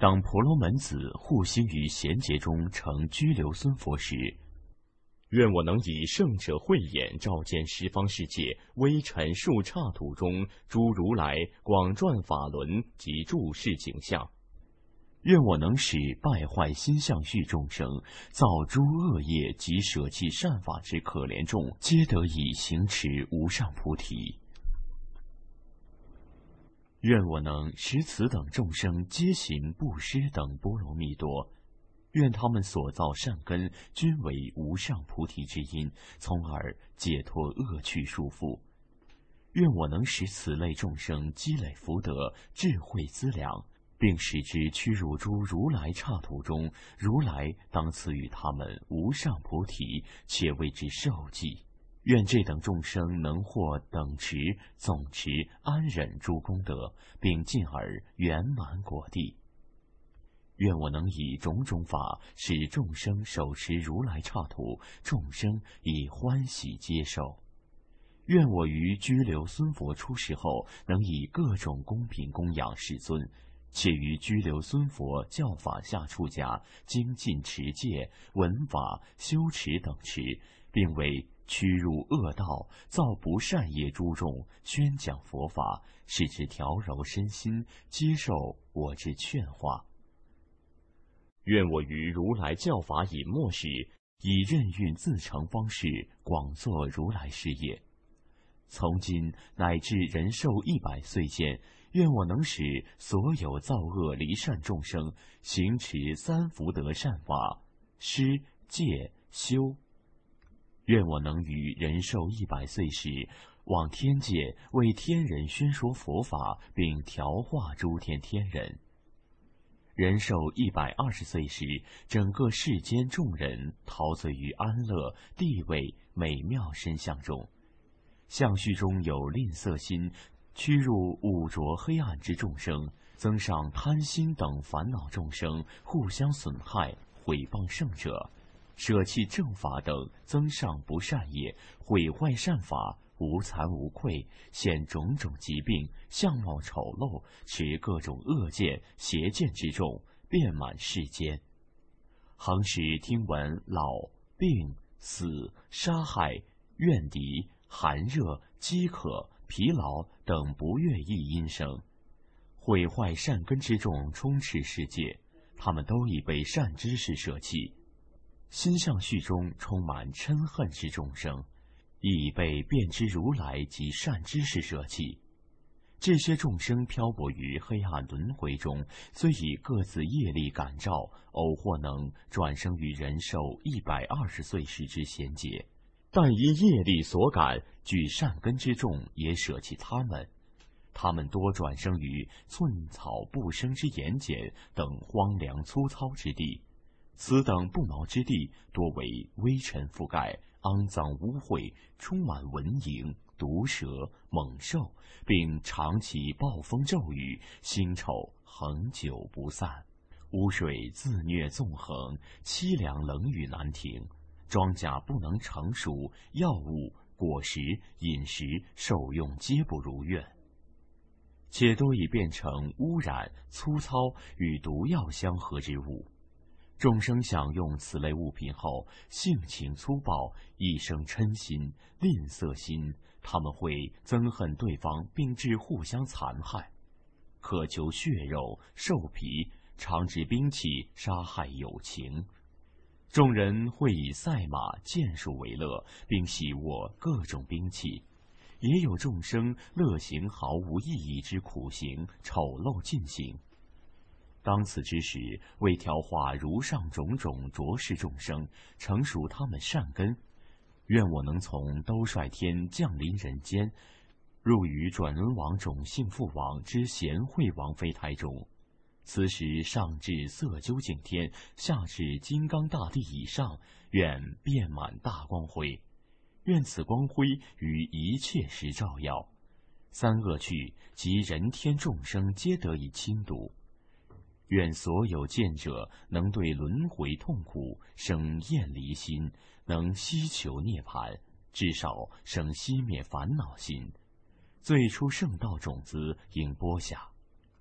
当婆罗门子护心于贤劫中成居留孙佛时，愿我能以圣者慧眼照见十方世界微尘数刹土中诸如来广转法轮及诸世景象。愿我能使败坏心相续众生造诸恶业及舍弃善法之可怜众，皆得以行持无上菩提。愿我能使此等众生皆行布施等波罗蜜多，愿他们所造善根均为无上菩提之因，从而解脱恶趣束缚。愿我能使此类众生积累福德、智慧资粮，并使之趋入诸如来刹土中，如来当赐予他们无上菩提，且为之受记。愿这等众生能获等持、总持、安忍诸功德，并进而圆满果地。愿我能以种种法使众生手持如来刹土，众生以欢喜接受。愿我于居留孙佛出世后，能以各种公品供养世尊，且于居留孙佛教法下出家，精进持戒、闻法、修持等持，并为驱入恶道、造不善业诸众宣讲佛法，使之调柔身心，接受我之劝化。愿我于如来教法隐没时，以任运自成方式广作如来事业。从今乃至人寿100岁间，愿我能使所有造恶离善众生行持三福德善法，施、戒、修。愿我能于人寿100岁时，往天界为天人宣说佛法，并调化诸天天人。人寿120岁时，整个世间众人陶醉于安乐、地位、美妙身相中，相续中有吝啬心，驱入污浊黑暗之众生，增上贪心等烦恼众生，互相损害，毁谤圣者，舍弃正法等，增上不善业，毁坏善法，无惭无愧，现种种疾病，相貌丑陋，持各种恶见、邪见之众，遍满世间。恒时听闻老、病、死、杀害、怨敌、寒热、饥渴、疲劳等不悦意音声，毁坏善根之众充斥世界，他们都已被善知识舍弃。心相续中充满嗔恨之众生，亦被遍知如来及善知识舍弃。这些众生漂泊于黑暗轮回中，虽以各自业力感召，偶或能转生于人寿120岁时之贤劫，但因业力所感，具善根之众也舍弃他们。他们多转生于寸草不生之盐碱等荒凉粗糙之地，此等不毛之地，多为微尘覆盖，肮脏污秽，充满蚊蝇、毒蛇、猛兽，并常起暴风骤雨，腥臭恒久不散，污水自虐纵横，凄凉冷雨难停，庄稼不能成熟，药物、果实、饮食、受用皆不如愿，且多已变成污染、粗糙与毒药相合之物。众生享用此类物品后，性情粗暴，一生嗔心、吝啬心，他们会憎恨对方，并致互相残害，渴求血肉、兽皮，常执兵器杀害友情。众人会以赛马、剑术为乐，并喜握各种兵器。也有众生乐行毫无意义之苦行，丑陋尽行。当此之时，为调化如上种种浊世众生，成熟他们善根，愿我能从兜率天降临人间，入于转轮王种姓父王之贤惠王妃胎中。此时上至色究竟天，下至金刚大地以上，愿遍满大光辉。愿此光辉于一切时照耀，三恶趣及人天众生皆得以亲睹。愿所有见者能对轮回痛苦生厌离心，能希求涅槃，至少生熄灭烦恼心。最初圣道种子应播下。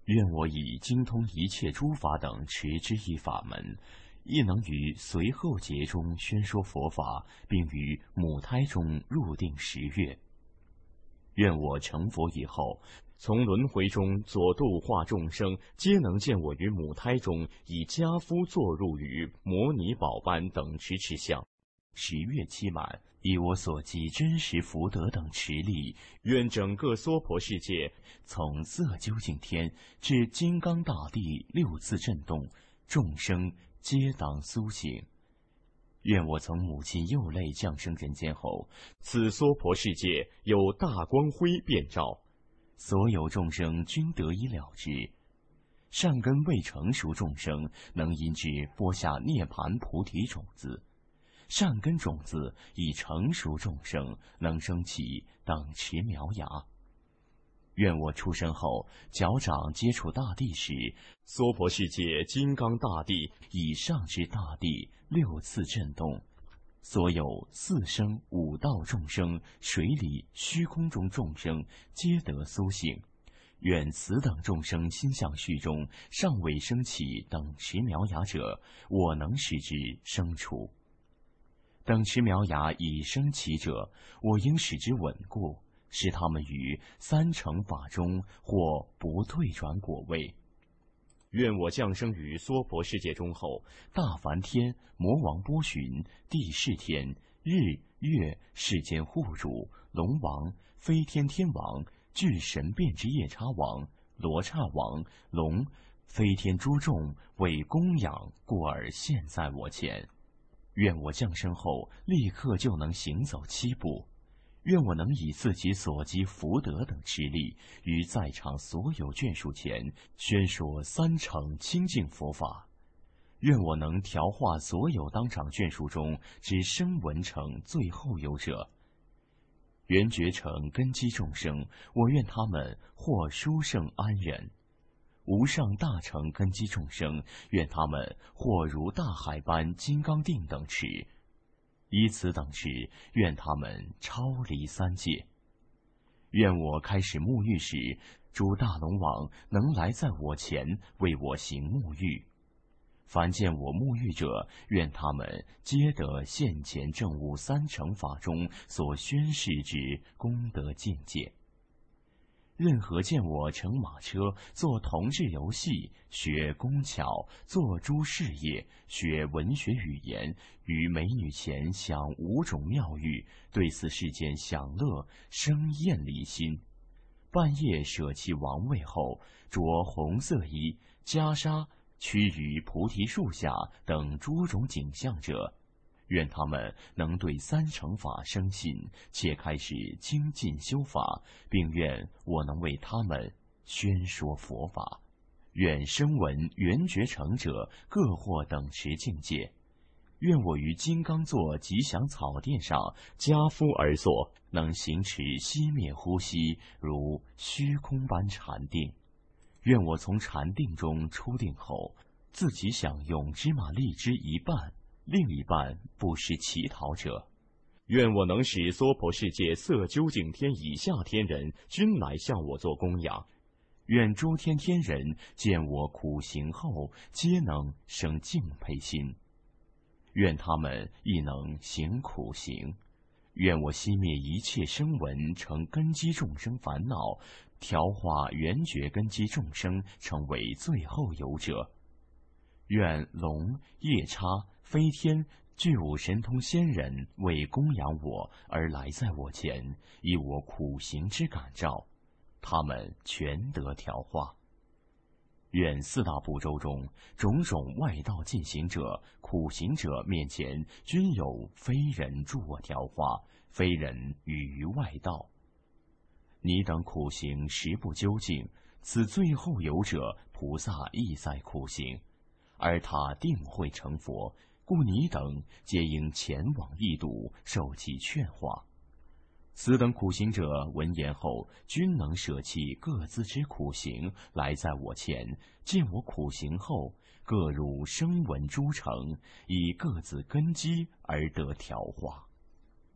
愿我以精通一切诸法等持之以法门，亦能于随后劫中宣说佛法，并于母胎中入定10月。愿我成佛以后，从轮回中左度化众生，皆能见我于母胎中以家夫坐入于摩尼宝般等持相。10月期满，以我所积真实福德等持力，愿整个娑婆世界，从色究竟天至金刚大地6次震动，众生皆当苏醒。愿我从母亲幼泪降生人间后，此娑婆世界有大光辉遍照，所有众生均得以了之。善根未成熟众生，能因之播下涅盘菩提种子；善根种子已成熟众生，能生起等持苗芽。愿我出生后，脚掌接触大地时，娑婆世界金刚大地以上至大地6次震动，所有4生5道众生、水里虚空中众生皆得苏醒。愿此等众生心相续中尚未生起等持苗芽者，我能使之生出；等持苗芽已生起者，我应使之稳固，使他们于3乘法中或不退转果位。愿我降生于娑婆世界中后，大梵天、魔王波旬、地释天、日月世间护主、龙王、飞天天王、具神变之夜叉王、罗刹王、龙、飞天诸众为供养，故而现在我前。愿我降生后，立刻就能行走7步。愿我能以自己所积福德等之力，于在场所有眷属前宣说3乘清净佛法。愿我能调化所有当场眷属中之声闻乘最后有者。缘觉乘根基众生，我愿他们或殊胜安忍；无上大乘根基众生，愿他们或如大海般金刚定等持。依此等持，愿他们超离3界。愿我开始沐浴时，诸大龙王能来在我前为我行沐浴。凡见我沐浴者，愿他们皆得现前证悟3乘法中所宣示之功德境界。任何见我乘马车，做同志游戏，学工巧，做诸事业，学文学语言，于美女前享5种妙欲，对此世间享乐，生厌离心。半夜舍弃王位后，着红色衣，袈裟，趋于菩提树下等诸种景象者，愿他们能对3乘法生信，且开始精进修法，并愿我能为他们宣说佛法。愿声闻缘觉乘者各获等持境界。愿我于金刚座吉祥草垫上跏趺而坐，能行持息灭呼吸，如虚空般禅定。愿我从禅定中出定后，自己享用芝麻粒之1半，另1半布施乞讨者。愿我能使娑婆世界色究竟天以下天人均来向我做供养。愿诸天天人见我苦行后，皆能生敬佩心。愿他们亦能行苦行。愿我熄灭一切声闻成根基众生烦恼，调化缘觉根基众生，成为最后有者。愿龙、夜叉、飞天、具五神通仙人为供养我而来在我前，以我苦行之感召，他们全得调化。愿4大部洲中种种外道进行者、苦行者面前，均有非人助我调化，非人语于外道。你等苦行实不究竟，此最后有者，菩萨亦在苦行，而他定会成佛，故你等皆应前往一睹，受其劝化。此等苦行者闻言后，均能舍弃各自之苦行，来在我前，见我苦行后，各入声闻诸乘，以各自根基而得调化。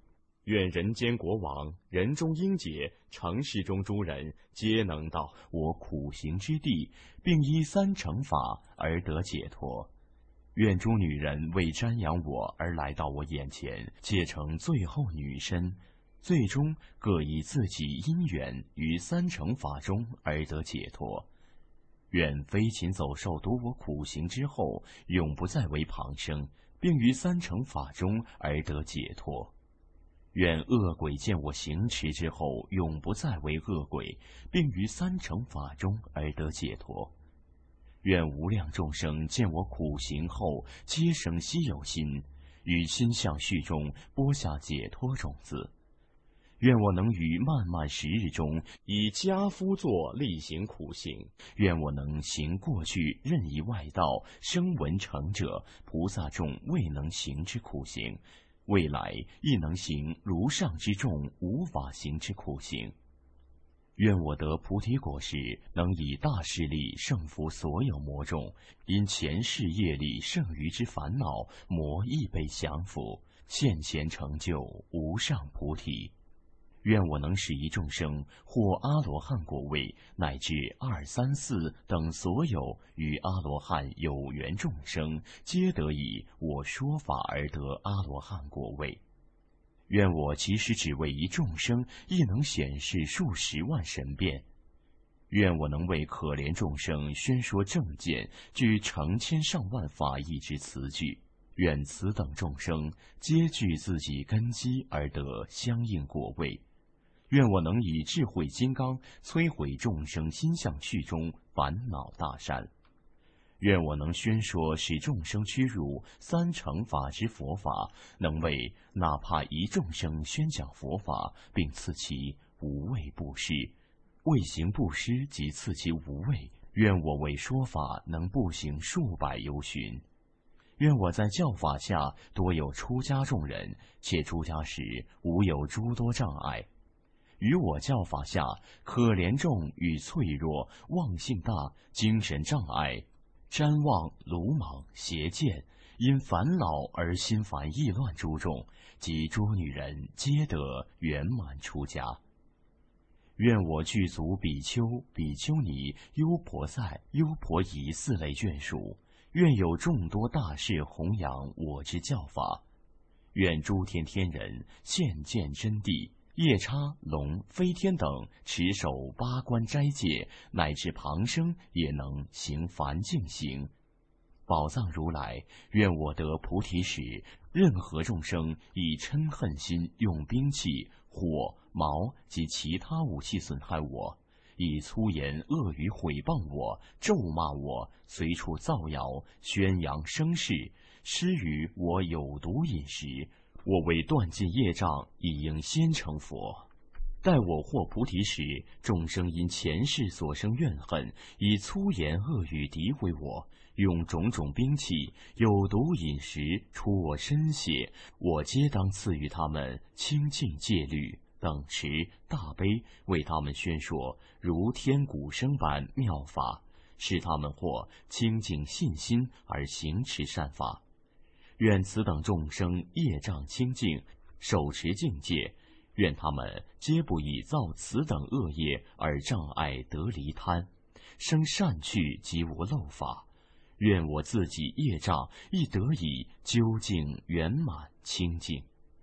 愿人间国王、人中英杰、城市中诸人，皆能到我苦行之地，并依三乘法而得解脱。愿诸女人为瞻仰我而来到我眼前，皆成最后女身，最终各以自己因缘于三乘法中而得解脱。愿飞禽走兽读我苦行之后，永不再为旁生，并于三乘法中而得解脱。愿恶鬼见我行持之后，永不再为恶鬼，并于三乘法中而得解脱。愿无量众生见我苦行后，皆生希有心，于心相续中播下解脱种子。愿我能于漫漫时日中，以家夫作力行苦行。愿我能行过去任意外道声闻成者菩萨众未能行之苦行，未来亦能行如上之众无法行之苦行。愿我得菩提果时，能以大势力胜服所有魔众，因前世业力剩余之烦恼，魔亦被降服，现前成就无上菩提。愿我能使一众生获阿罗汉果位，乃至二三四等所有与阿罗汉有缘众生，皆得以我说法而得阿罗汉果位。愿我即使只为一众生，亦能显示数十万神变。愿我能为可怜众生宣说正见，具成千上万法义之词句。愿此等众生皆具自己根基而得相应果位。愿我能以智慧金刚摧毁众生心相趣中烦恼大山。愿我能宣说使众生趋入三乘法之佛法，能为哪怕一众生宣讲佛法，并赐其无畏布施。为行布施即赐其无畏。愿我为说法能步行数百由旬。愿我在教法下多有出家众人，且出家时无有诸多障碍。于我教法下，可怜众与脆弱、妄性大、精神障碍、瞻望、鲁莽、邪见，因烦恼而心烦意乱诸众，及诸女人，皆得圆满出家。愿我具足比丘、比丘尼、优婆塞、优婆夷四类眷属。愿有众多大士弘扬我之教法。愿诸天天人现见真谛。夜叉、龙、飞天等持守八关斋戒，乃至旁生也能行梵净行。宝藏如来，愿我得菩提时，任何众生以嗔恨心用兵器、火、矛及其他武器损害我，以粗言恶语毁谤我、咒骂我，随处造谣宣扬声势，施于我有毒饮食。我为断尽业障，亦应先成佛。待我获菩提时，众生因前世所生怨恨，以粗言恶语诋毁我，用种种兵器、有毒饮食出我身血，我皆当赐予他们清净戒律，等持大悲，为他们宣说如天鼓声般妙法，使他们获清净信心而行持善法。愿此等众生业障清净，手持净戒。愿他们皆不以造此等恶业而障碍得离贪，生善趣及无漏法。愿我自己业障亦得以究竟圆满清净。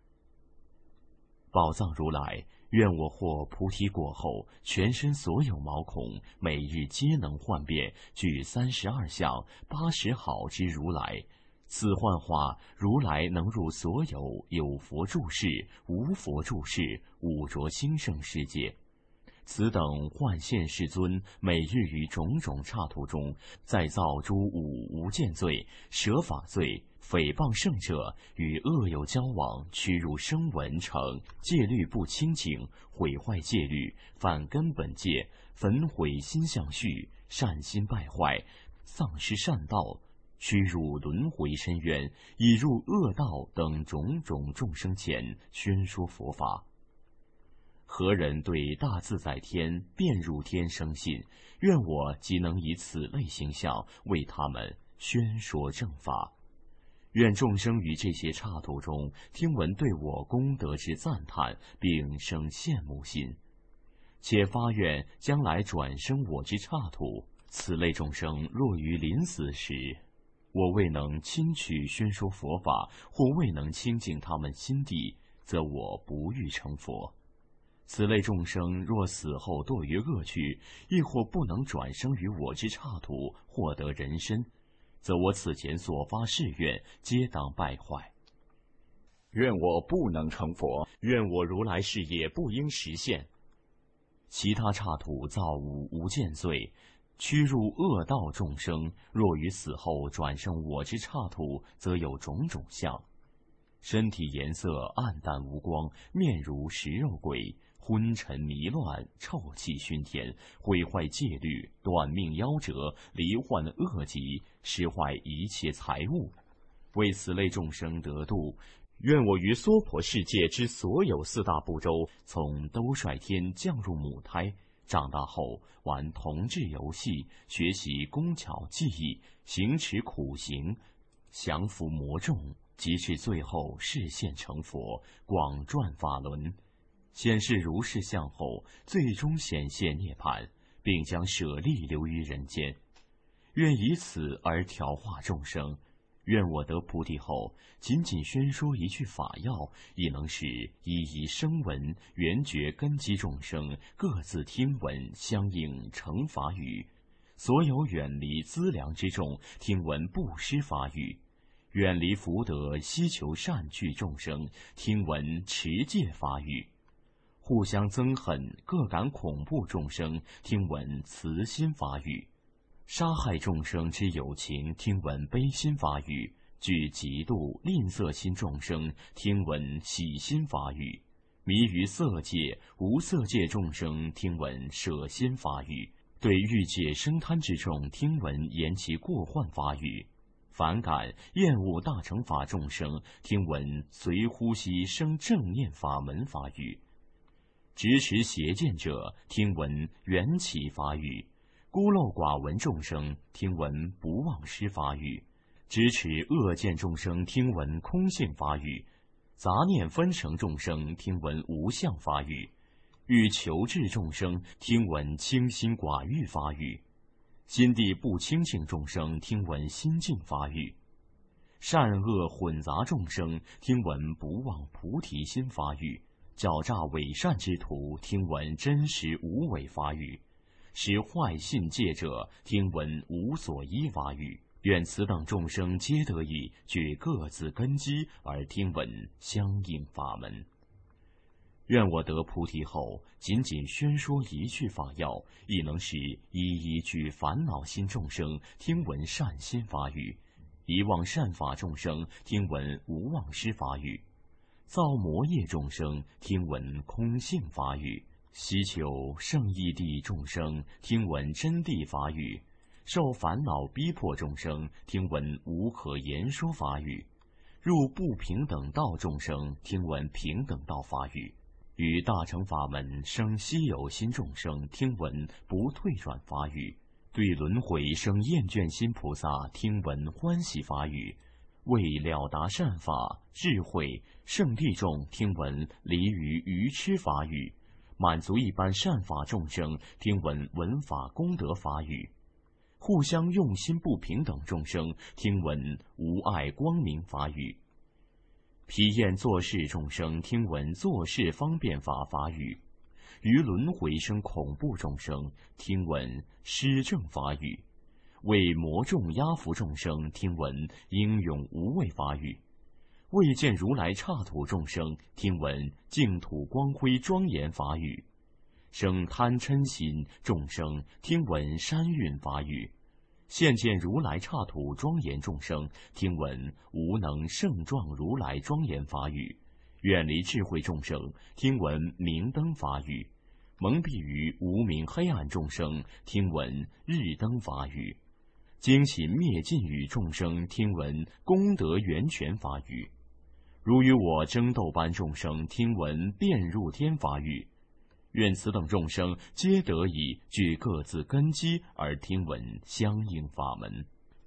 宝藏如来，愿我获菩提果后，全身所有毛孔每日皆能幻变，具32相80好之如来。此幻化如来能入所有有佛住世、无佛住世、五浊兴盛世界。此等幻现世尊，每日于种种刹土中，再造诸五无间罪、舍法罪、诽谤圣者，与恶友交往，屈辱声闻成戒律不清净，毁坏戒律，犯根本戒，焚毁心相续，善心败坏，丧失善道，屈入轮回深渊，已入恶道等种种众生前宣说佛法。何人对大自在天、遍入天生信？愿我即能以此类形象为他们宣说正法。 愿众生于这些刹土中听闻对我功德之赞叹，并生羡慕心，且发愿将来转生我之刹土。此类众生若于临死时，我未能亲去宣说佛法，或未能清净他们心地，则我不欲成佛。此类众生若死后堕于恶趣，亦或不能转生于我之刹土，获得人身，则我此前所发誓愿，皆当败坏。 愿我不能成佛， 愿我如来世也不应实现。其他刹土造物无间罪，屈入恶道众生，若于死后转生我之刹土，则有种种相：身体颜色暗淡无光，面如食肉鬼，昏沉迷乱，臭气熏天，毁坏戒律，短命夭折，罹患恶疾，失坏一切财物。为此类众生得度，愿我于娑婆世界之所有四大部洲，从兜率天降入母胎，长大后玩童稚游戏，学习工巧技艺，行持苦行，降伏魔众，即至最后示现成佛，广转法轮，显示如是相后，最终显现涅槃，并将舍利留于人间。愿以此而调化众生。愿我得菩提后，仅仅宣说一句法要，亦能使一一声闻缘觉根基众生各自听闻相应成法语。所有远离资粮之众听闻布施法语，远离福德希求善趣众生听闻持戒法语，互相憎恨各感恐怖众生听闻慈心法语，杀害众生之有情听闻悲心法语，具嫉妒吝啬心众生听闻喜心法语，迷于色界无色界众生听闻舍心法语，对欲界生贪之众听闻言其过患法语，反感厌恶大乘法众生听闻随呼吸生正念法门法语，执持邪见者听闻缘起法语，孤陋寡闻众生听闻不忘失法语，支持恶见众生听闻空性法语，杂念纷成众生听闻无相法语，欲求治众生听闻清心寡欲法语，心地不清净众生听闻心净法语，善恶混杂众生听闻不忘菩提心法语，狡诈伪善之徒听闻真实无伪法语，使坏信戒者听闻无所依法语。愿此等众生皆得以具各自根基而听闻相应法门。愿我得菩提后，仅仅宣说一句法要，亦能使一具烦恼心众生听闻善心法语，遗忘善法众生听闻无忘失法语，造魔业众生听闻空性法语，希求圣义地众生听闻真谛法语，受烦恼逼迫众生听闻无可言说法语，入不平等道众生听闻平等道法语，于大乘法门生希有心众生听闻不退转法语，对轮回生厌倦心菩萨听闻欢喜法语，为了达善法智慧圣地众听闻离于愚痴法语，满足一般善法众生听闻闻法功德法语，互相用心不平等众生听闻无碍光明法语，疲厌做事众生听闻做事方便法法语，于轮回生恐怖众生听闻施正法语，为魔众压伏众生听闻英勇无畏法语，为见如来刹土众生听闻净土光辉庄严法语，生贪嗔心众生听闻山韵法语，现见如来刹土庄严众生听闻无能胜壮如来庄严法语，远离智慧众生听闻明灯法语，蒙蔽于无明黑暗众生听闻日灯法语，精勤灭尽与众生听闻功德源泉法语，如与我争斗般众生听闻遍入天法语。愿此等众生皆得以具各自根基而听闻相应法门。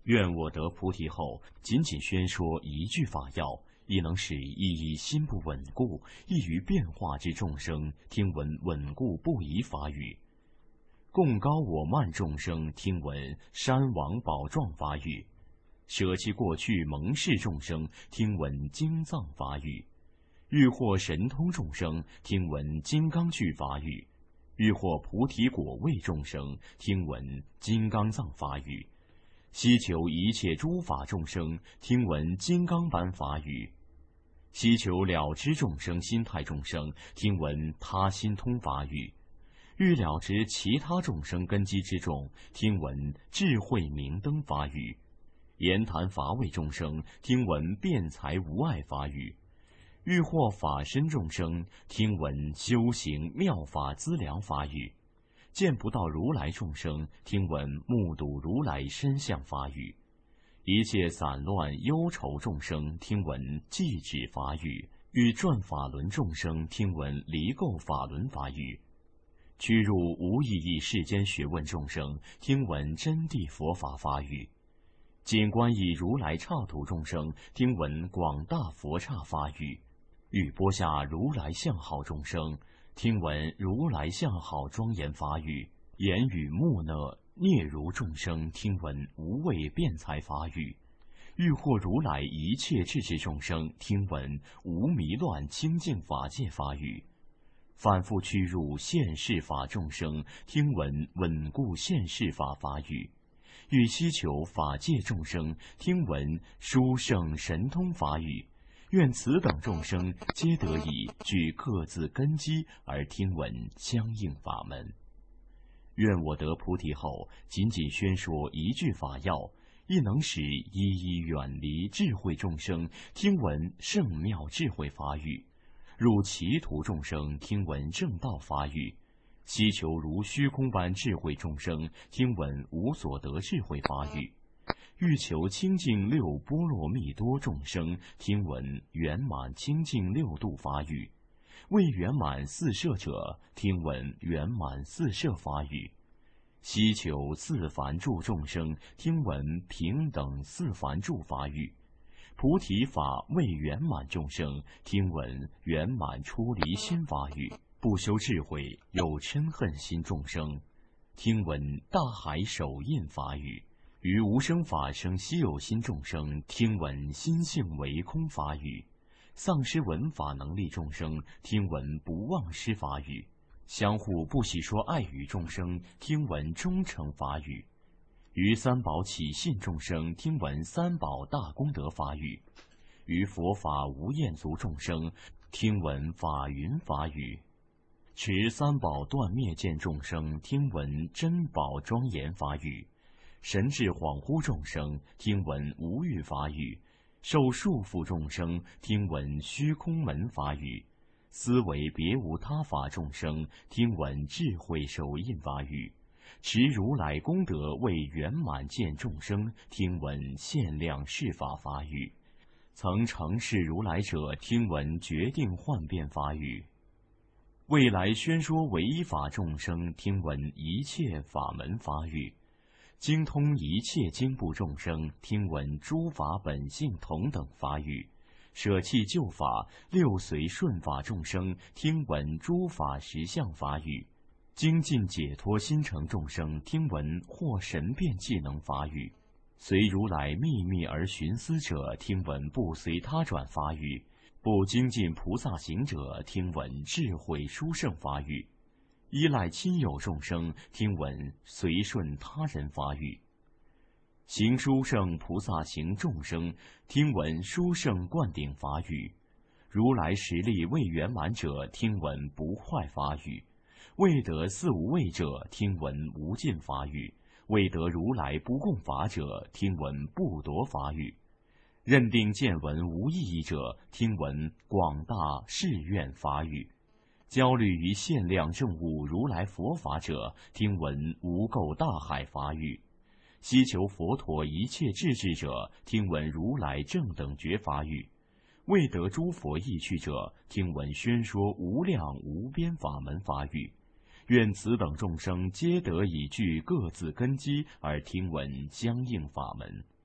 愿我得菩提后，仅仅宣说一句法要，亦能使一心不稳固、易于变化之众生听闻稳固不移法语；共高我慢众生听闻山王宝状法语；舍弃过去蒙氏众生听闻经藏法语；欲获神通众生听闻金刚具法语；欲获菩提果位众生听闻金刚藏法语；希求一切诸法众生听闻金刚般法语；希求了知众生心态众生听闻他心通法语；欲了知其他众生根基之众听闻智慧明灯法语；言谈乏味众生听闻辩才无碍法语；欲获法身众生听闻修行妙法资粮法语；见不到如来众生听闻目睹如来身相法语；一切散乱忧愁众生听闻寂止法语；欲转法轮众生听闻离垢法轮法语；屈入无意义世间学问众生听闻真谛佛法法语；仅观以如来刹土众生听闻广大佛刹法语；欲播下如来相好众生听闻如来相好庄严法语；言语木讷孽如众生听闻无畏辩才法语；欲获如来一切智智众生听闻无迷乱清净法界法语；反复屈入现世法众生听闻稳固现世法法语；欲希求法界众生听闻殊胜神通法语。愿此等众生皆得以据各自根基而听闻相应法门。愿我得菩提后，仅仅宣说一句法要，亦能使一远离智慧众生听闻圣妙智慧法语，入歧途众生听闻正道法语，希求如虚空般智慧众生听闻无所得智慧法语，欲求清净六波罗蜜多众生听闻圆满清净六度法语，未圆满四摄者听闻圆满四摄法语，希求四梵住众生听闻平等四梵住法语，菩提法未圆满众生听闻圆满出离心法语，不修智慧有嗔恨心众生听闻大海手印法语，于无生法生稀有心众生听闻心性为空法语，丧失闻法能力众生听闻不忘失法语，相互不喜说爱语众生听闻忠诚法语，于三宝起信众生听闻三宝大功德法语，于佛法无厌足众生听闻法云法语，持三宝断灭见众生听闻珍宝庄严法语，神智恍惚众生听闻无欲法语，受束缚众生听闻虚空门法语，思维别无他法众生听闻智慧手印法语，持如来功德为圆满见众生听闻限量释法法语，曾成事如来者听闻决定幻变法语，未来宣说唯一法众生听闻一切法门法语，精通一切经部众生听闻诸法本性同等法语，舍弃旧法六随顺法众生听闻诸法实相法语，精进解脱心成众生听闻或神变技能法语，随如来秘密而寻思者听闻不随他转法语，不精进菩萨行者听闻智慧殊胜法语，依赖亲友众生听闻随顺他人法语，行殊胜菩萨行众生听闻殊胜灌顶法语，如来实力未圆满者听闻不坏法语，未得四无畏者听闻无尽法语，未得如来不共法者听闻不夺法语，认定见闻无意义者听闻广大誓愿法语，焦虑于限量正悟如来佛法者听闻无垢大海法语，希求佛陀一切智智者听闻如来正等觉法语，未得诸佛意趣者听闻宣说无量无边法门法语，愿此等众生皆得以具各自根基而听闻相应法门。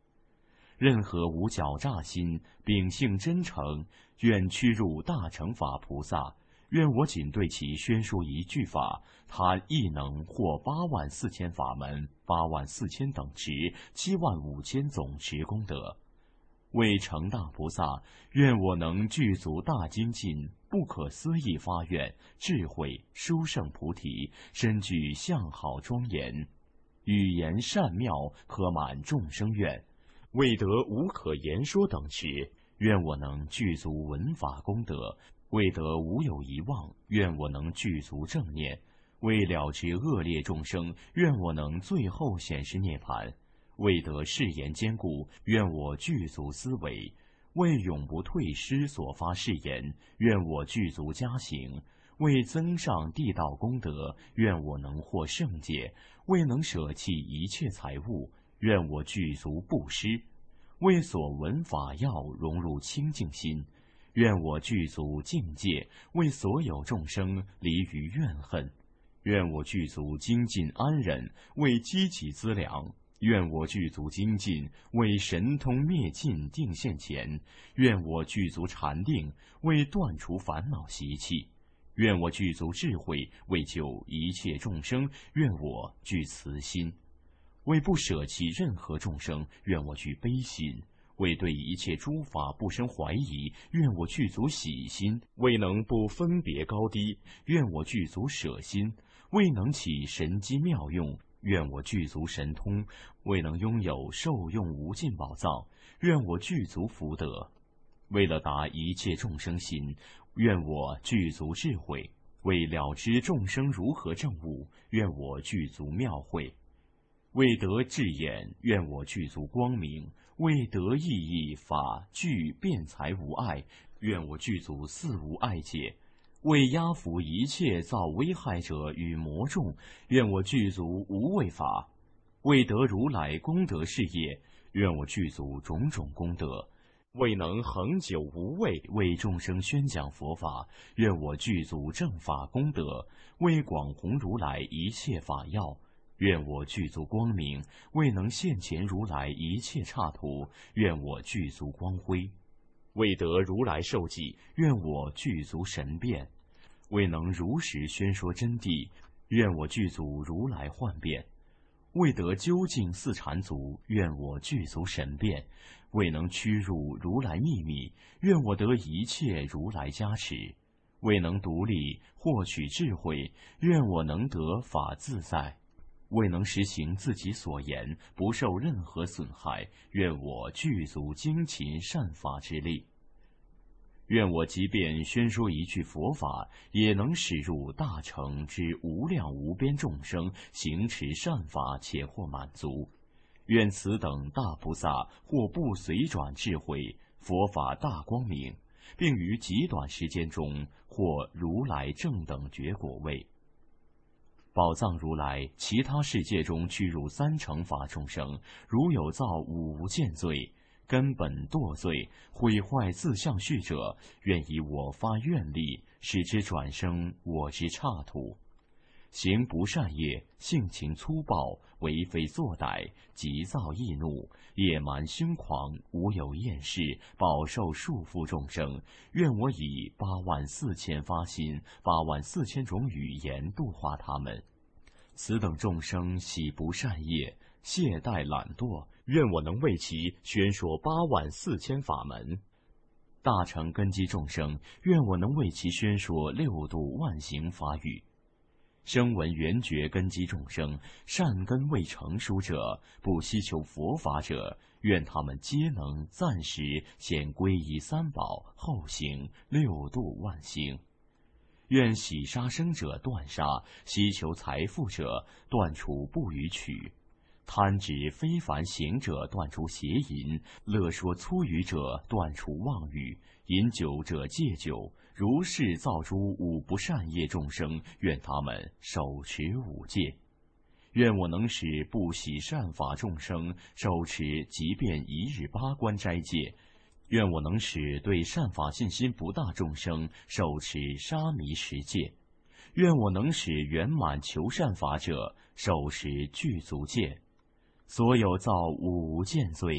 任何无狡诈心，秉性真诚，愿屈入大乘法菩萨。愿我仅对其宣说一句法，他亦能获84000法门、84000等值、75000总持功德。为成大菩萨，愿我能具足大精进、不可思议发愿、智慧、殊胜菩提，身具相好庄严，语言善妙，合满众生愿。为得无可言说等持，愿我能具足闻法功德。为得无有遗忘，愿我能具足正念；为了知恶劣众生，愿我能最后显示涅槃；为得誓言坚固，愿我具足思维；为永不退失所发誓言，愿我具足加行；为增上地道功德，愿我能获圣解；为能舍弃一切财物，愿我具足布施；为所闻法要融入清净心，愿我具足境界，为所有众生离于怨恨；愿我具足精进安忍，为积己资粮；愿我具足精进，为神通灭尽定现前；愿我具足禅定，为断除烦恼习气；愿我具足智慧，为救一切众生；愿我具慈心，为不舍弃任何众生；愿我具悲心，为对一切诸法不生怀疑；愿我具足喜心，为能不分别高低；愿我具足舍心，为能起神机妙用；愿我具足神通，为能拥有受用无尽宝藏；愿我具足福德，为了达一切众生心；愿我具足智慧，为了知众生如何证悟；愿我具足妙慧，为得智眼；愿我具足光明，为得意义法具辩才无碍；愿我具足四无碍戒，为压服一切造危害者与魔众；愿我具足无畏法，为得如来功德事业；愿我具足种种功德，为能恒久无畏，为众生宣讲佛法；愿我具足正法功德，为广弘如来一切法要；愿我具足光明，为能现前如来一切刹土；愿我具足光辉，为得如来受记；愿我具足神变，为能如实宣说真谛；愿我具足如来幻变，为得究竟四禅足；愿我具足神变，为能屈入如来秘密；愿我得一切如来加持，为能独立获取智慧；愿我能得法自在，未能实行自己所言，不受任何损害；愿我具足精勤善法之力；愿我即便宣说一句佛法，也能使入大乘之无量无边众生行持善法，且获满足；愿此等大菩萨或不随转智慧，佛法大光明，并于极短时间中获如来正等觉果位。宝藏如来其他世界中屈辱三乘法众生，如有造五无间罪、根本堕罪、毁坏自相续者，愿以我发愿力，使之转生我之刹土。行不善业，性情粗暴，为非作歹，急躁易怒，野蛮凶狂，无有厌世，饱受束缚众生，愿我以84000发心，84000种语言度化他们。此等众生喜不善业，懈怠懒惰，愿我能为其宣说84000法门。大乘根基众生，愿我能为其宣说6度万行法语。声闻缘觉根基众生，善根未成熟者，不希求佛法者，愿他们皆能暂时先皈依三宝，后行6度万行。愿喜杀生者断杀，希求财富者断除不与取，贪执非凡行者断除邪淫，乐说粗语者断除妄语，饮酒者戒酒，如是造诸五不善业众生，愿他们手持五戒。愿我能使不喜善法众生手持即便1日8关斋戒，愿我能使对善法信心不大众生手持沙弥10戒，愿我能使圆满求善法者手持具足戒。所有造五无间罪、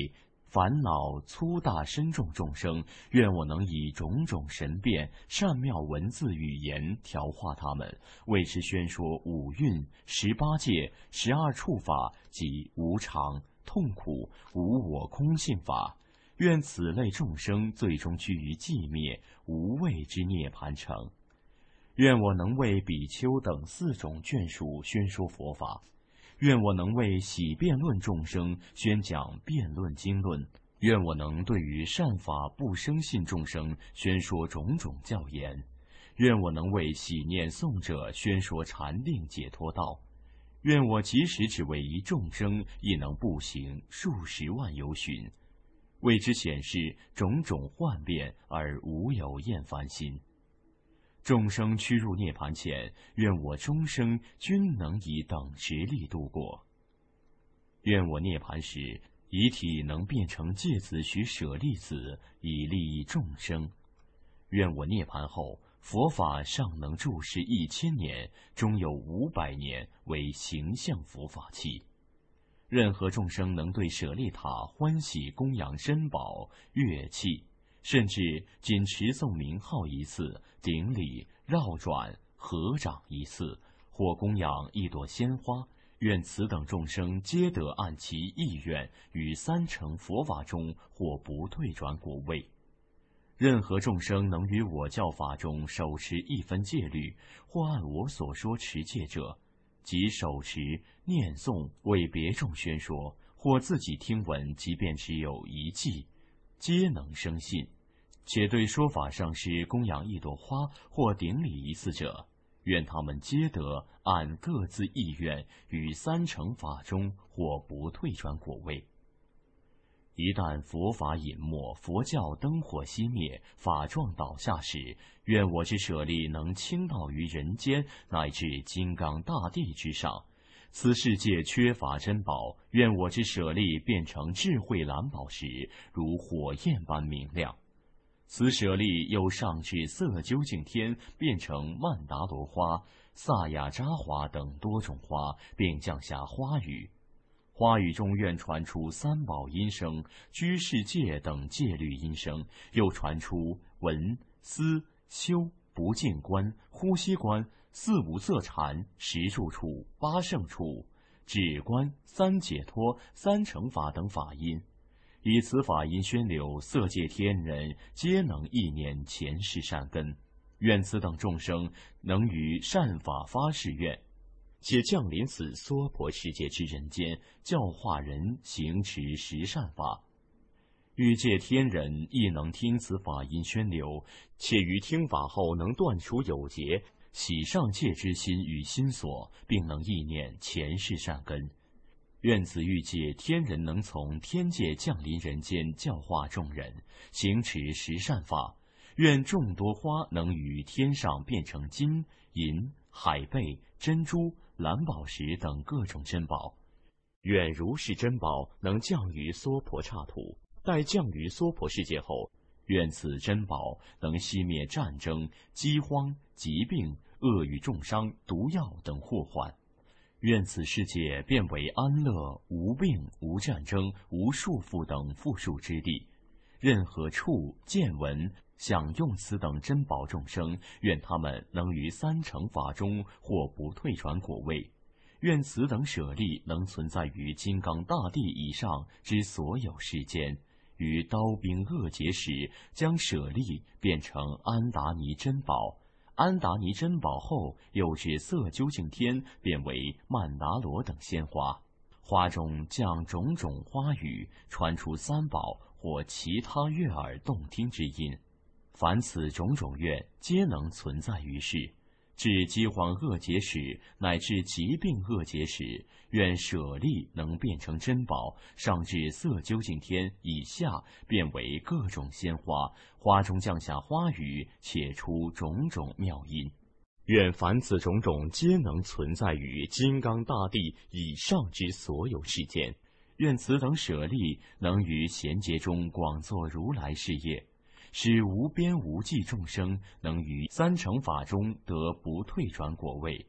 烦恼粗大深重众生，愿我能以种种神变、善妙文字语言调化他们，为之宣说五蕴、18界、12处法及无常、痛苦、无我空性法。愿此类众生最终趋于寂灭无畏之涅盘城。愿我能为比丘等4种眷属宣说佛法。愿我能为喜辩论众生宣讲辩论经论。愿我能对于善法不生信众生宣说种种教言。愿我能为喜念诵者宣说禅定解脱道。愿我即使只为一众生，亦能步行数10万由旬，为之显示种种幻变而无有厌烦心。众生趋入涅盘前，愿我终生均能以等持力度过。愿我涅盘时，遗体能变成芥子许舍利子，以利益众生。愿我涅盘后，佛法尚能住世1000年，终有500年为形象佛法器。任何众生能对舍利塔欢喜供养珍宝、乐器，甚至仅持诵名号1次，顶礼、绕转、合掌1次，或供养1朵鲜花，愿此等众生皆得按其意愿，于3乘佛法中或不退转果位。任何众生能于我教法中手持1分戒律，或按我所说持戒者，即手持、念诵为别众宣说，或自己听闻，即便只有1记，皆能生信。且对说法上师供养1朵花或顶礼1次者，愿他们皆得按各自意愿，于3乘法中或不退转果位。一旦佛法隐没，佛教灯火熄灭，法状倒下时，愿我之舍利能倾倒于人间，乃至金刚大地之上。此世界缺乏珍宝，愿我之舍利变成智慧蓝宝石，如火焰般明亮。此舍利又上至色究竟天，变成曼达罗花、萨雅扎华等多种花，并降下花雨。花语中愿传出3宝音声、居士戒等戒律音声，又传出闻、思、修、不净观、呼吸观、4无色禅、10住处、8胜处、止观、3解脱、3乘法等法音。以此法音宣流，色界天人皆能意念前世善根。愿此等众生能于善法发誓愿，且降临此娑婆世界之人间，教化人行持十善法。欲界天人亦能听此法音宣流，且于听法后能断除有结，喜上戒之心与心所，并能意念前世善根。愿此欲界天人能从天界降临人间，教化众人，行持十善法。愿众多花能于天上变成金、银、海贝、珍珠、蓝宝石等各种珍宝。愿如是珍宝能降于娑婆刹土。待降于娑婆世界后，愿此珍宝能熄灭战争、饥荒、疾病、恶语重伤、毒药等祸患。愿此世界变为安乐、无病、无战争、无束缚等富庶之地。任何处见闻享用此等珍宝众生，愿他们能于3乘法中或不退转果位。愿此等舍利能存在于金刚大地以上之所有世间，于刀兵恶劫时，将舍利变成安达尼珍宝。安达尼珍宝后，又至色究竟天，变为曼达罗等鲜花。花中降种种花语，传出3宝或其他悦耳动听之音。凡此种种愿，皆能存在于世。至饥荒恶劫时，乃至疾病恶劫时，愿舍利能变成珍宝，上至色究竟天以下，变为各种鲜花，花中降下花雨，且出种种妙音。愿凡此种种，皆能存在于金刚大地以上之所有世间。愿此等舍利能于贤劫中广作如来事业，使无边无际众生能于3乘法中得不退转果位。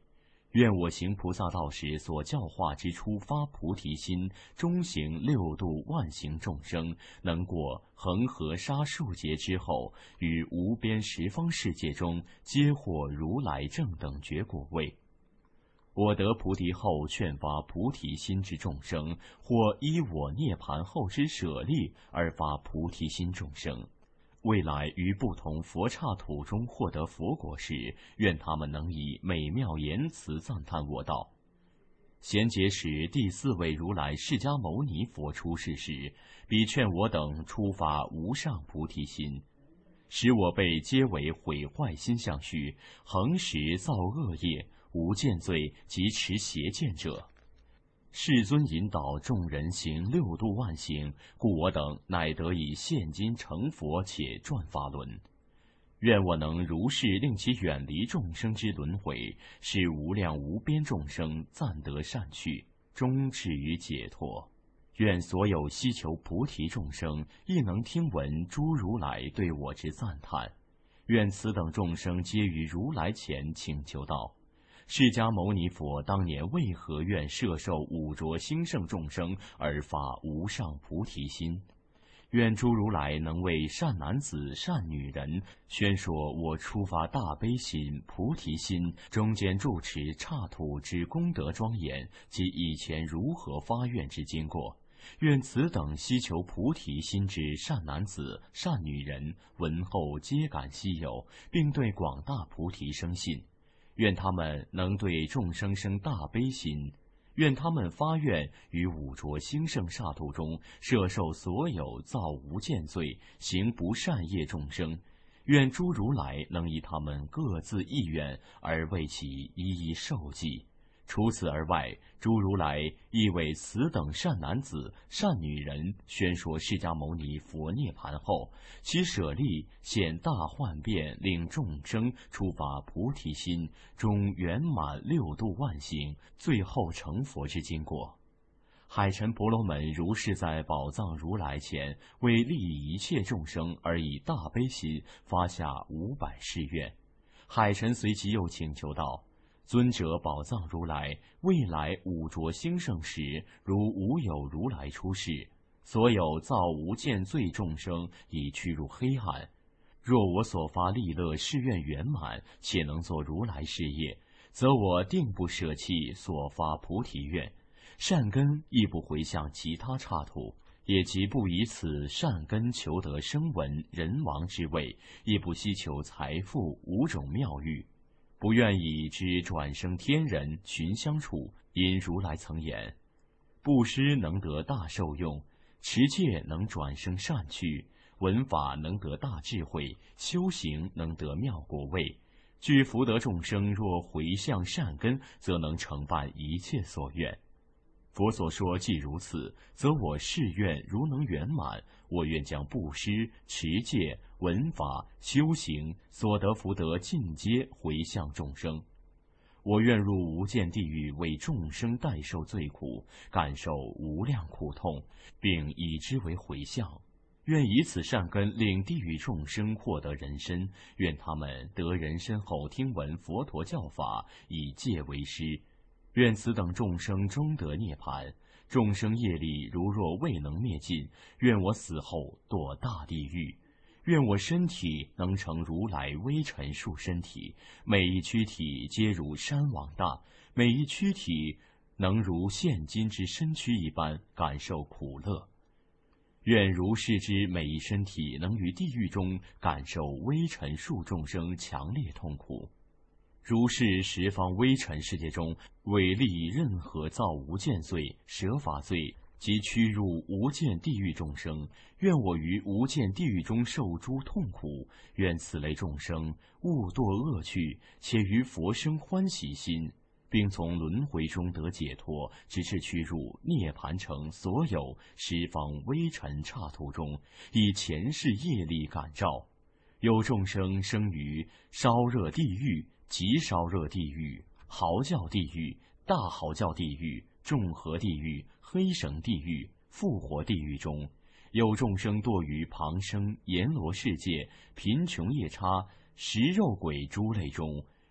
愿我行菩萨道时所教化之初发菩提心，终行六度万行众生，能过恒河沙数劫之后，于无边十方世界中，皆获如来正等觉果位。我得菩提后，劝发菩提心之众生，或依我涅盘后之舍利而发菩提心众生。未来于不同佛刹土中获得佛果时，愿他们能以美妙言辞赞叹我道。贤劫时第四位如来释迦牟尼佛出世时，彼劝我等初发无上菩提心，使我辈皆为毁坏心相续，恒时造恶业，无见罪及持邪见者。世尊引导众人行六度万行，故我等乃得以现今成佛且转法轮。愿我能如是令其远离众生之轮回，使无量无边众生暂得善趣，终至于解脱。愿所有希求菩提众生亦能听闻诸如来对我之赞叹。愿此等众生皆于如来前请求道：释迦牟尼佛当年为何愿摄受五浊兴盛众生而发无上菩提心？愿诸如来能为善男子善女人宣说我初发大悲心菩提心中间住持刹土之功德庄严及以前如何发愿之经过。愿此等希求菩提心之善男子善女人闻后皆感稀有，并对广大菩提生信。愿他们能对众生生大悲心，愿他们发愿于五浊兴盛刹土中摄受所有造无间罪行不善业众生，愿诸如来能以他们各自意愿而为其一一受记。除此而外，诸如来亦为此等善男子善女人宣说释迦牟尼佛涅盘后，其舍利现大幻变，令众生初发菩提心，终圆满六度万行，最后成佛之经过。海沉婆罗门如是在宝藏如来前，为利益一切众生而以大悲心发下500誓愿。海沉随即又请求道：尊者宝藏如来，未来五浊兴盛时，如无有如来出世，所有造无间罪众生已趋入黑暗。若我所发利乐誓愿圆满，且能作如来事业，则我定不舍弃所发菩提愿，善根亦不回向其他刹土，也即不以此善根求得声闻人王之位，亦不希求财富5种妙欲，不愿以之转生天人群相处。因如来曾言：布施能得大受用，持戒能转生善趣，闻法能得大智慧，修行能得妙果位。具福德众生若回向善根，则能成办一切所愿。佛所说既如此，则我誓愿如能圆满，我愿将布施、持戒、闻法、修行所得福德尽皆回向众生。我愿入无间地狱，为众生代受罪苦，感受无量苦痛，并以之为回向。愿以此善根令地狱众生获得人身，愿他们得人身后听闻佛陀教法，以戒为师。愿此等众生终得涅槃。众生业力如若未能灭尽，愿我死后堕大地狱。愿我身体能成如来微尘数身体，每一躯体皆如山网大，每一躯体能如现今之身躯一般感受苦乐。愿如是之每一身体能于地狱中感受微尘数众生强烈痛苦。如是十方微尘世界中，为利益任何造无间罪、舍法罪及驱入无间地狱众生，愿我于无间地狱中受诸痛苦。愿此类众生勿堕恶趣，且于佛生欢喜心，并从轮回中得解脱，直至趋入涅盘城所有十方微尘刹土中，以前世业力感召。有众生生于烧热地狱、极烧热地狱、嚎叫地狱、大嚎叫地狱、众合地狱、黑绳地狱、复活地狱中；有众生堕于旁生、阎罗世界、贫穷夜叉、食肉鬼诸类中；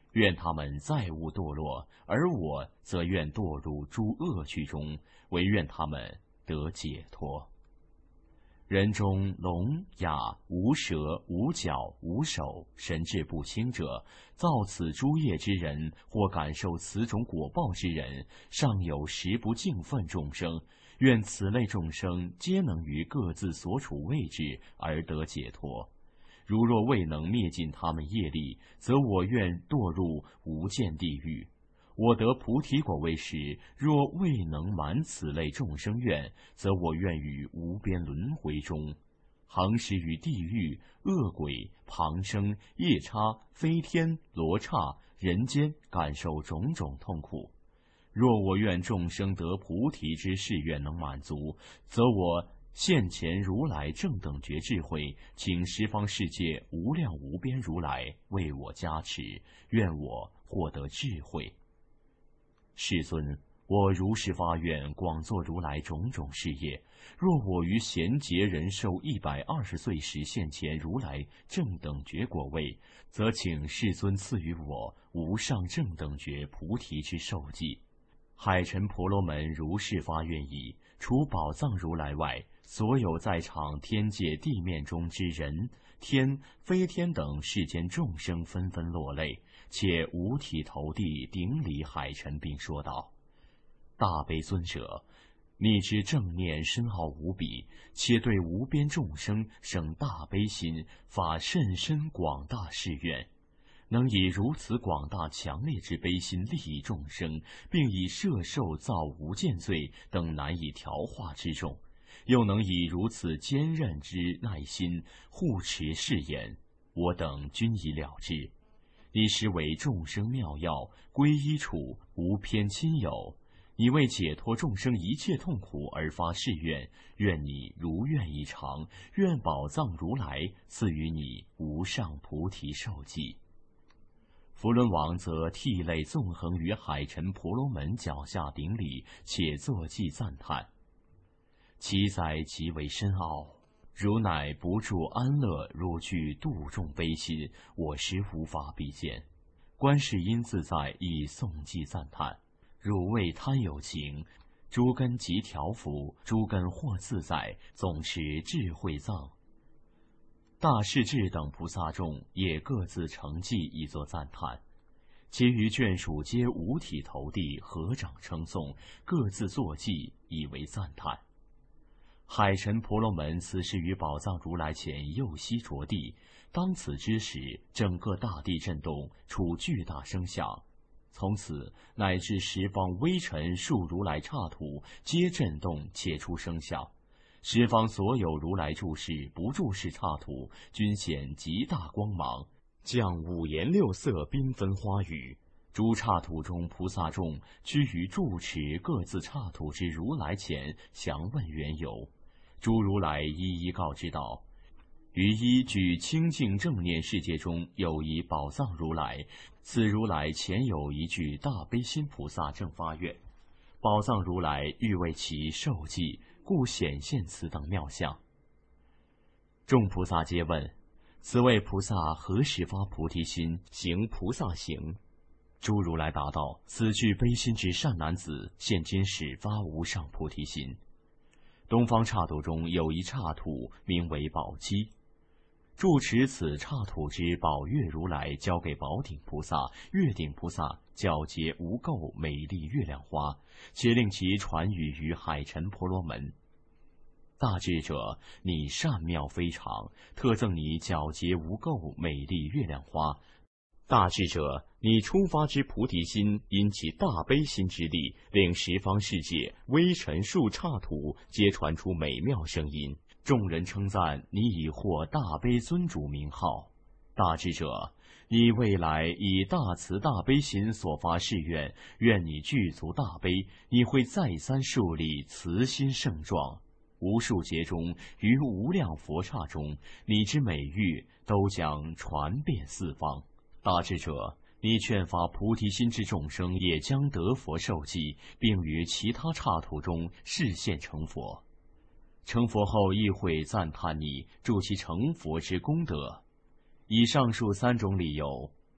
愿他们再勿堕落，而我则愿堕入诸恶趣中，唯愿他们得解脱。人中聋哑无舌无脚无手神志不清者，造此诸业之人，或感受此种果报之人，尚有实不敬愤众生，愿此类众生皆能于各自所处位置而得解脱。如若未能灭尽他们业力，则我愿堕入无间地狱。我得菩提果位时，若未能满此类众生愿，则我愿于无边轮回中，恒时于地狱、恶鬼、旁生、夜叉、飞天、罗刹、人间感受种种痛苦。若我愿众生得菩提之誓愿能满足，则我现前如来正等觉智慧，请十方世界无量无边如来为我加持，愿我获得智慧。世尊，我如是发愿，广作如来种种事业。若我于贤劫人寿120岁时现前如来正等觉果位，则请世尊赐予我无上正等觉菩提之寿记。海沉婆罗门如是发愿已，除宝藏如来外，所有在场天界地面中之人、天、飞天等世间众生纷纷落泪，且五体投地顶礼海沉，并说道：大悲尊者，你之正念深奥无比，且对无边众生生大悲心，发甚深广大誓愿，能以如此广大强烈之悲心利益众生，并以摄受造无间罪等难以调化之众，又能以如此坚韧之耐心护持誓言，我等均已了知。你实为众生妙药，皈依处无偏亲友。你为解脱众生一切痛苦而发誓愿，愿你如愿以偿，愿宝藏如来赐予你无上菩提寿记。福伦王则涕泪纵横于海沉婆罗门脚下顶礼，且作偈赞叹：其哉极为深奥，如乃不住安乐，如具度众悲心，我实无法比见。观世音自在以诵偈赞叹：汝为贪有情，诸根即调伏，诸根或自在，总持智慧藏。大势至等菩萨众也各自成偈以作赞叹，其余眷属皆五体投地，合掌称颂，各自作偈以为赞叹。海沉婆罗门此时于宝藏如来前右膝着地，当此之时，整个大地震动，出巨大声响。从此乃至十方微尘数如来刹土皆震动且出声响，十方所有如来住世不住世刹土均显极大光芒，降五颜六色缤纷花雨。诸刹土中菩萨众趋于住持各自刹土之如来前，详问缘由。诸如来一一告知道：于一举清净正念世界中有一宝藏如来，此如来前有一具大悲心菩萨正发愿，宝藏如来欲为其受记，故显现此等妙相。众菩萨皆问：此位菩萨何时发菩提心，行菩萨行？诸如来答道：此具悲心之善男子，现今始发无上菩提心。东方刹土中有一刹土，名为宝积。住持此刹土之宝月如来交给宝顶菩萨、月顶菩萨皎洁无垢美丽月亮花，且令其传语于海沉婆罗门。大智者，你善妙非常，特赠你皎洁无垢美丽月亮花。大智者，你初发之菩提心，因其大悲心之力，令十方世界微尘数刹土皆传出美妙声音，众人称赞你已获大悲尊主名号。大智者，你未来以大慈大悲心所发誓愿，愿你具足大悲，你会再三树立慈心盛状。无数劫中，于无量佛刹中，你之美誉都将传遍四方。大智者，你劝发菩提心之众生也将得佛受记，并于其他刹土中示现成佛。成佛后亦会赞叹你助其成佛之功德。以上述三种理由，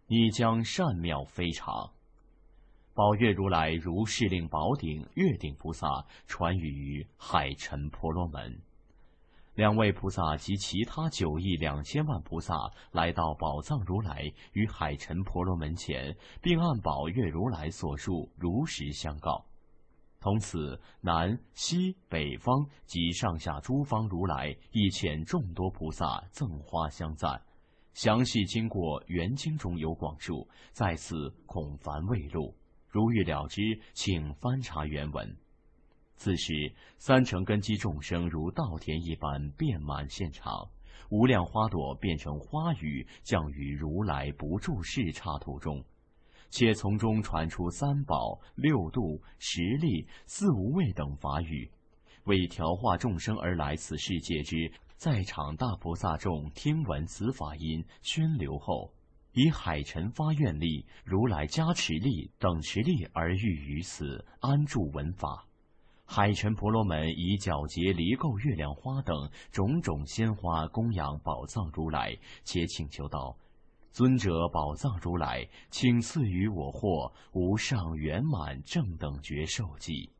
你将善妙非常。宝月如来如是令宝顶、月顶菩萨传语于海沉婆罗门。两位菩萨及其他9亿2千万菩萨来到宝藏如来与海沉婆罗门前，并按宝月如来所述如实相告。同此，南、西、北方及上下诸方如来亦遣众多菩萨赠花相赞。详细经过原经中有广述，在此恐繁未录。如欲了之，请翻查原文。此时，三乘根基众生如稻田一般遍满现场，无量花朵变成花雨，降于如来不住世刹土中。且从中传出3宝、6度、10力、4无畏等法语，为调化众生而来此世界之在场大菩萨众听闻此法音宣流后，以海沉发愿力、如来加持力等持力而欲于此安住闻法。海沉婆罗门以皎洁离垢月亮花等种种鲜花供养宝藏如来，且请求道：尊者宝藏如来，请赐予我获无上圆满正等觉受记。